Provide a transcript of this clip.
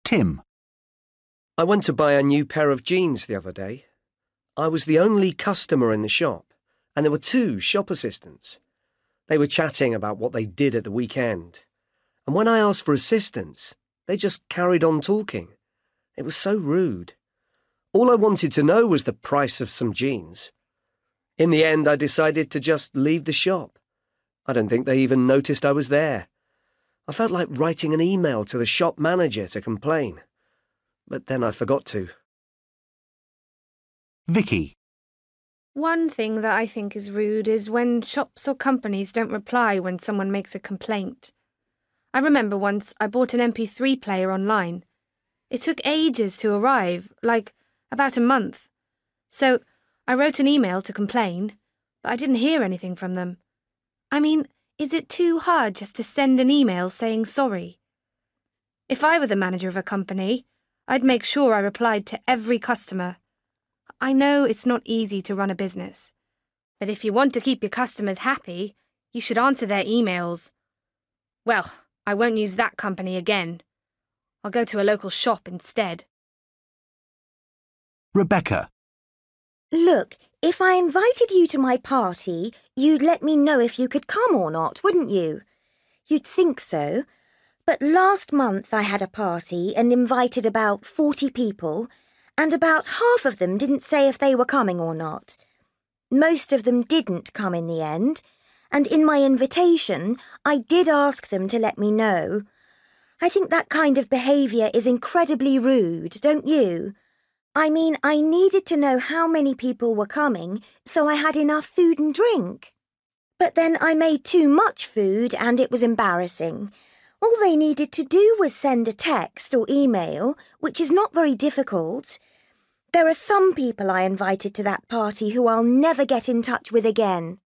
Tim. I went to buy a new pair of jeans the other day. I was the only customer in the shop, and there were 2 shop assistants. They were chatting about what they did at the weekend. And when I asked for assistance, they just carried on talking. It was so rude. All I wanted to know was the price of some jeans. In the end, I decided to just leave the shop. I don't think they even noticed I was there. I felt like writing an email to the shop manager to complain. But then I forgot to. Vicky. One thing that I think is rude is when shops or companies don't reply when someone makes a complaint. I remember once I bought an MP3 player online. It took ages to arrive, like about a month. So I wrote an email to complain, but I didn't hear anything from them. I mean, is it too hard just to send an email saying sorry? If I were the manager of a company, I'd make sure I replied to every customer. I know it's not easy to run a business, but if you want to keep your customers happy, you should answer their emails. Well, I won't use that company again. I'll go to a local shop instead. Rebecca. Look, if I invited you to my party, you'd let me know if you could come or not, wouldn't you? You'd think so. But last month I had a party and invited about 40 people, and about half of them didn't say if they were coming or not. Most of them didn't come in the end, and in my invitation I did ask them to let me know. I think that kind of behaviour is incredibly rude, don't you? I mean, I needed to know how many people were coming, so I had enough food and drink. But then I made too much food and it was embarrassing. All they needed to do was send a text or email, which is not very difficult. There are some people I invited to that party who I'll never get in touch with again.